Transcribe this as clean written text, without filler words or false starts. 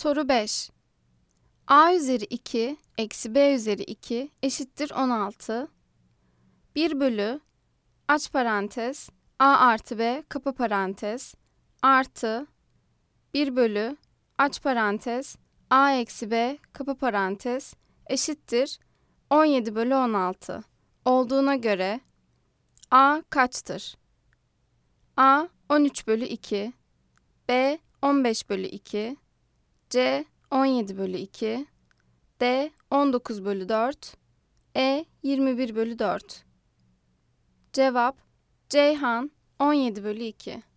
Soru 5. A üzeri 2 eksi B üzeri 2 eşittir 16. 1 bölü aç parantez A artı B kapa parantez artı 1 bölü aç parantez A eksi B kapa parantez eşittir 17 bölü 16 olduğuna göre A kaçtır? A 13 bölü 2, B 15 bölü 2, C 17 bölü 2, D 19 bölü 4, E 21 bölü 4. Cevap Ceyhan 17 bölü 2.